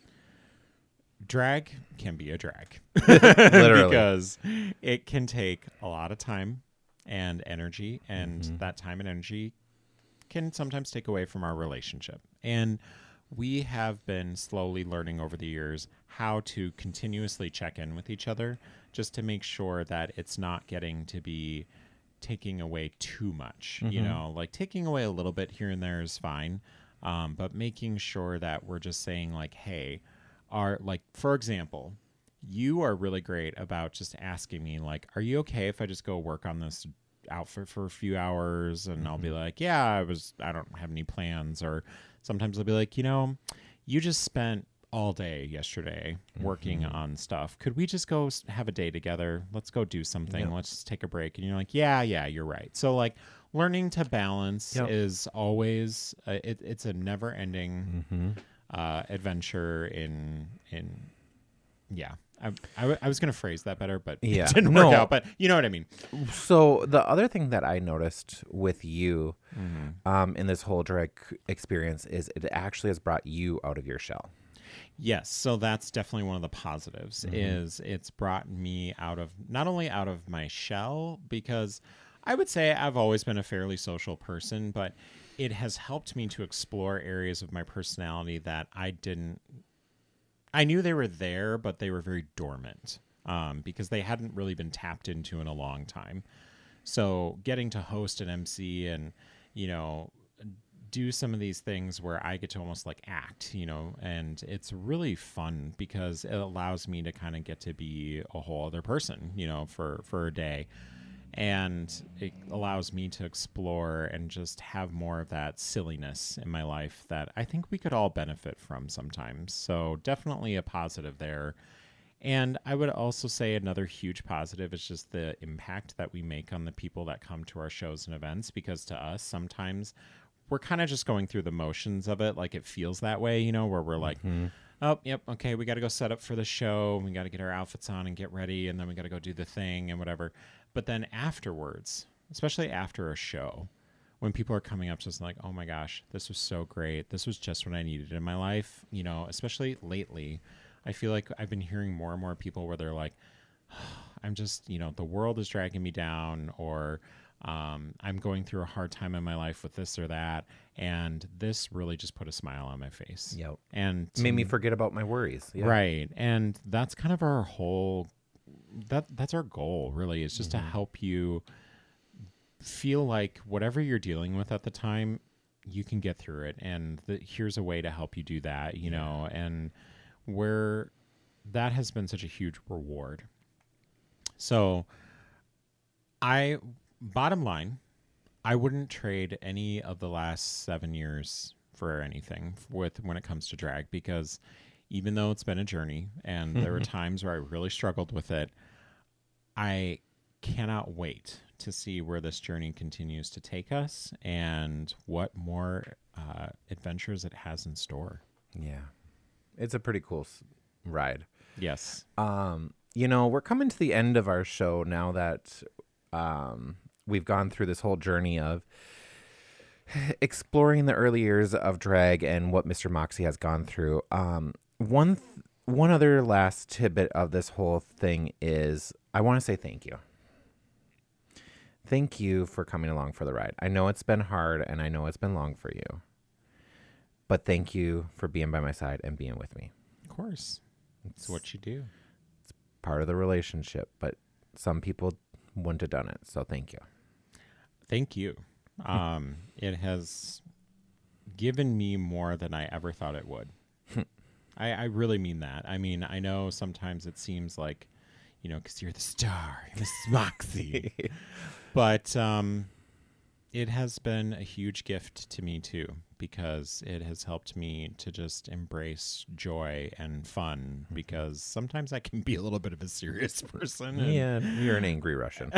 drag can be a drag. Literally. Because it can take a lot of time and energy, and Mm-hmm. that time and energy can sometimes take away from our relationship. And we have been slowly learning over the years how to continuously check in with each other, just to make sure that it's not getting to be taking away too much. Mm-hmm. You know, like taking away a little bit here and there is fine. Um, but making sure that we're just saying like, hey, are like, for example, you are really great about just asking me like, are you okay if I just go work on this outfit for a few hours? And I'll be like, yeah, I was, I don't have any plans. Or sometimes I'll be like, you know, you just spent all day yesterday working on stuff. Could we just go s- have a day together? Let's go do something. Yep. Let's just take a break. And you're like, yeah, yeah, you're right. So like learning to balance Yep. is always, uh, it, it's a never ending Mm-hmm. uh, adventure in, in, yeah. I, I, w- I was going to phrase that better, but Yeah. it didn't No. work out. But you know what I mean? So the other thing that I noticed with you Mm-hmm. um, in this whole drag experience is it actually has brought you out of your shell. Yes, so that's definitely one of the positives. Mm-hmm. Is it's brought me out of, not only out of my shell, because I would say I've always been a fairly social person, but it has helped me to explore areas of my personality that I didn't. I knew they were there, but they were very dormant um, because they hadn't really been tapped into in a long time. So getting to host an M C and, you know, do some of these things where I get to almost like act, you know, and it's really fun because it allows me to kind of get to be a whole other person, you know, for, for a day. And it allows me to explore and just have more of that silliness in my life that I think we could all benefit from sometimes. So definitely a positive there. And I would also say another huge positive is just the impact that we make on the people that come to our shows and events, because to us, sometimes we're kind of just going through the motions of it. Like it feels that way, you know, where we're like, mm-hmm. oh, yep, okay, we got to go set up for the show. We got to get our outfits on and get ready, and then we got to go do the thing and whatever. But then afterwards, especially after a show, when people are coming up just like, oh my gosh, this was so great. This was just what I needed in my life. You know, especially lately, I feel like I've been hearing more and more people where they're like, oh, I'm just, you know, the world is dragging me down, or um, I'm going through a hard time in my life with this or that. And this really just put a smile on my face. Yep. And made me forget about my worries. Yeah. Right. And that's kind of our whole, that that's our goal really, is just mm-hmm. to help you feel like whatever you're dealing with at the time, you can get through it. And the, here's a way to help you do that, you yeah. know, and where that has been such a huge reward. So I, bottom line, I wouldn't trade any of the last seven years for anything with when it comes to drag, because even though it's been a journey and there were times where I really struggled with it, I cannot wait to see where this journey continues to take us and what more uh, adventures it has in store. Yeah. It's a pretty cool s- ride. Yes. Um, you know, we're coming to the end of our show now that um, we've gone through this whole journey of exploring the early years of drag and what Mister Moxie has gone through. Um, one th- one other last tidbit of this whole thing is I want to say thank you. Thank you for coming along for the ride. I know it's been hard and I know it's been long for you, but thank you for being by my side and being with me. Of course. It's what you do. It's part of the relationship, but some people wouldn't have done it. So thank you. Thank you. Um, it has given me more than I ever thought it would. I, I really mean that. I mean, I know sometimes it seems like, you know, because you're the star, Miss Moxie. But um, it has been a huge gift to me, too, because it has helped me to just embrace joy and fun, because sometimes I can be a little bit of a serious person. And yeah, you're an angry Russian.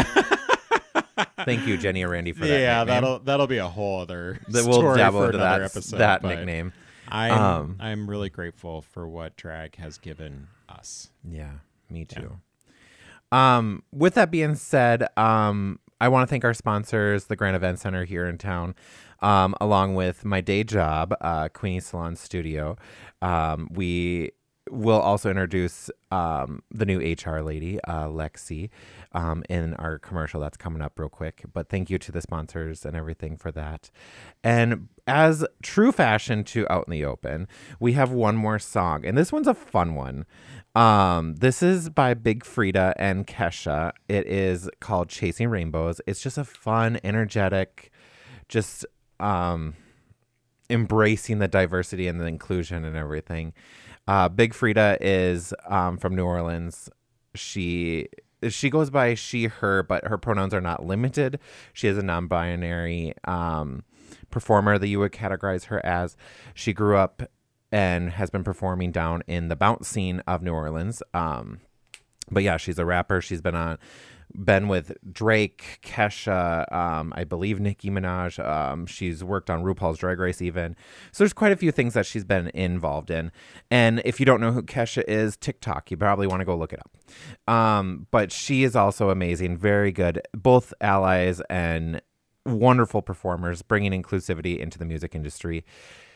Thank you, Jenny and Randy, for that. Yeah, nickname. that'll that'll be a whole other that story we'll dabble for into another that, episode. that nickname. I'm um, I'm really grateful for what drag has given us. Yeah, me too. Yeah. Um, with that being said, um, I want to thank our sponsors, the Grand Event Center here in town, um, along with my day job, uh, Queenie Salon Studio. Um, we will also introduce um, the new H R lady, uh, Lexi, um, in our commercial that's coming up real quick. But thank you to the sponsors and everything for that. And as true fashion to Out in the Open, we have one more song, and this one's a fun one. Um, this is by Big Frida and Kesha. It is called Chasing Rainbows. It's just a fun, energetic, just um, embracing the diversity and the inclusion and everything. Uh, Big Frida is um, from New Orleans. She she goes by she, her, but her pronouns are not limited. She is a non-binary um, performer that you would categorize her as. She grew up and has been performing down in the bounce scene of New Orleans. Um, but yeah, she's a rapper. She's been on, been with Drake, Kesha, um, I believe Nicki Minaj. Um, she's worked on RuPaul's Drag Race even. So there's quite a few things that she's been involved in. And if you don't know who Kesha is, TikTok, you probably want to go look it up. Um, but she is also amazing, very good, both allies and wonderful performers, bringing inclusivity into the music industry.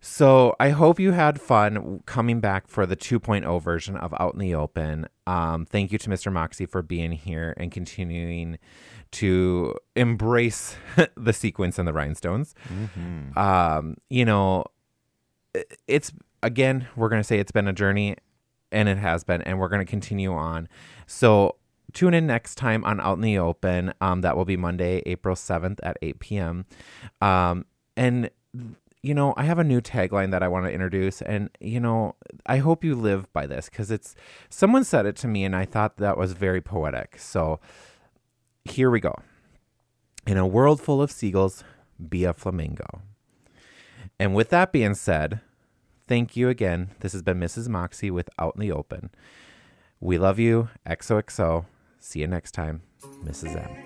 So I hope you had fun coming back for the two point oh version of Out in the Open. Um, thank you to Mister Moxie for being here and continuing to embrace the sequence and the rhinestones. Mm-hmm. Um, you know, it's, again, we're going to say it's been a journey, and it has been, and we're going to continue on. So tune in next time on Out in the Open. Um, that will be Monday, April seventh at eight p.m. Um, and you know, I have a new tagline that I want to introduce, and, you know, I hope you live by this, because it's, someone said it to me, and I thought that was very poetic. So here we go. In a world full of seagulls, be a flamingo. And with that being said, thank you again. This has been Missus Moxie with Out in the Open. We love you. X O X O. See you next time. Missus M.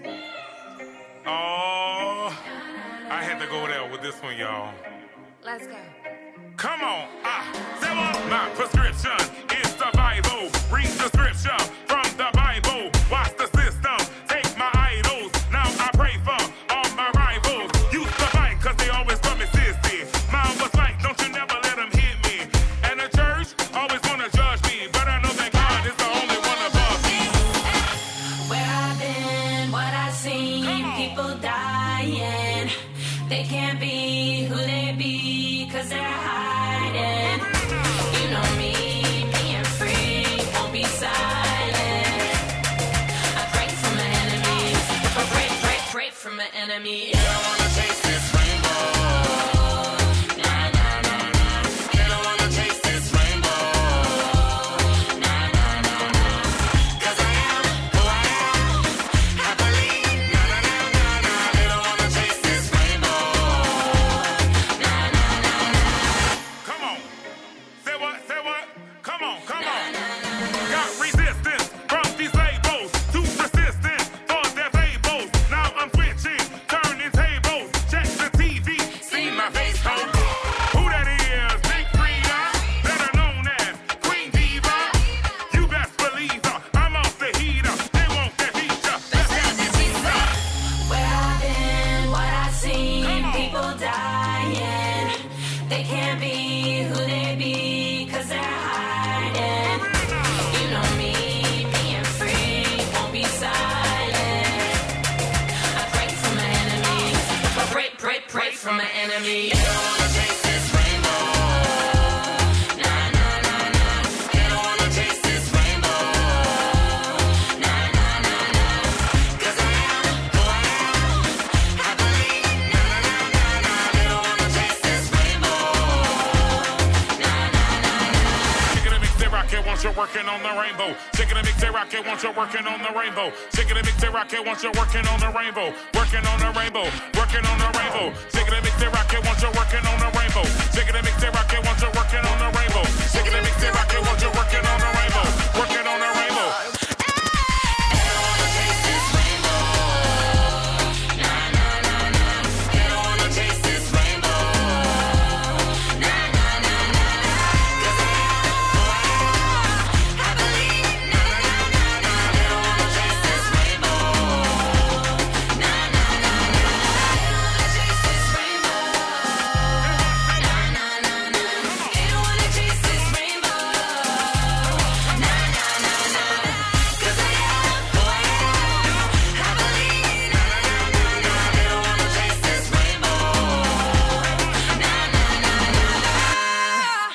Oh, I had to go there with this one, y'all. Let's go. Come on, ah, say what? My prescription is the Bible. Read the scripture from the Bible. Watch the system, take my idols. Now I pray for all my rivals. Used to fight cause they always come insisted. Mine was like, don't you never let them hit me. And the church always wanna judge me, but I know that God is the only one above me. Where I've been, what I've seen, people dying. They can't be who they be, cause they're hiding. You know me, being free, won't be silent. I pray from my enemies, I pray, pray, pray from my enemies. They don't wanna chase this rainbow. Nah, nah, nah, nah. They don't wanna chase this rainbow. Nah, nah, nah, nah. Cause I am who I am. I believe. Na na na na na. They don't wanna chase this rainbow. Nah, nah, nah, nah. Come on. Say what? Say what? Come on, come on. Got resistance from these labels. Too persistent for their fables. Now I'm switching, turning tables. Check the T V, see my face home. Who that is? Big Frida, better known as Queen Diva. You best believe her. I'm off the heater. They want that feature. Let's have this pizza. Where I've been, what I've seen, people dying. They can't be who they be, cause they're hiding. You know me, being free, won't be silent. I pray from my enemies, I pray, pray, pray from my enemies. They don't wanna chase this rainbow. Nah, nah, nah, nah. They don't wanna chase this rainbow. Nah, nah, nah, nah. Cause I am who I am. I believe. Na na na na na. They don't wanna chase this rainbow. Nah, nah, nah, nah. Chicken and mix it rocket once you're working on the rainbow. Chicken and mix it rocket once you're working on the rainbow. Chicken and mix it rocket once you're working on the rainbow. Working on the rainbow. Working on the rainbow. Chicken and mix it rocket once you're working on the rainbow. Chicken and mix it rocket once you're working on the rainbow. Chicken and mix it rocket once you're working on the rainbow. Working on the rainbow. They don't wanna chase this rainbow. Nah, nah, nah, nah. They don't wanna chase this rainbow. Nah, nah, nah, nah. Cause I am who I am. I believe. Nah, nah, nah, nah. They don't wanna chase this rainbow. Nah, nah, nah, nah. They don't wanna chase this rainbow. Nah, nah, nah, nah. They don't wanna chase this rainbow. Nah, nah, nah, nah. Cause I am who I am. I believe. Na na na na na. They don't wanna chase this rainbow. Nah, nah, nah, nah.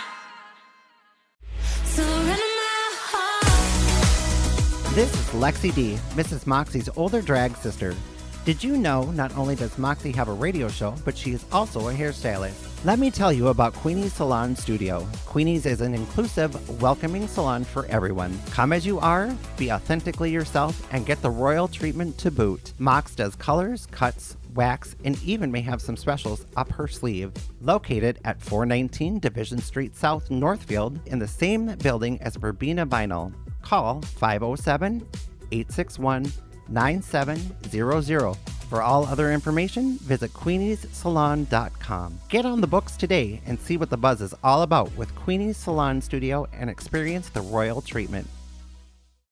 So run my heart. This is Lexi D, Missus Moxie's older drag sister. Did you know not only does Moxie have a radio show, but she is also a hairstylist? Let me tell you about Queenie's Salon Studio. Queenie's is an inclusive, welcoming salon for everyone. Come as you are, be authentically yourself, and get the royal treatment to boot. Mox does colors, cuts, wax, and even may have some specials up her sleeve. Located at four nineteen Division Street South, Northfield, in the same building as Verbena Vinyl. Call five oh seven, eight six one, nine seven zero zero. For all other information, visit queenies salon dot com. Get on the books today and see what the buzz is all about with Queenie's Salon Studio and experience the royal treatment.